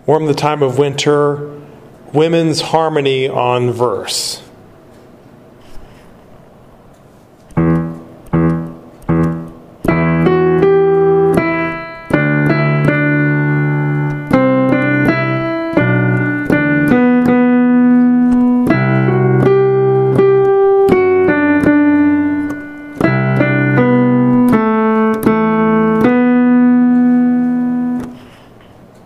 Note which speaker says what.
Speaker 1: warm the time of winter, women's harmony on verse.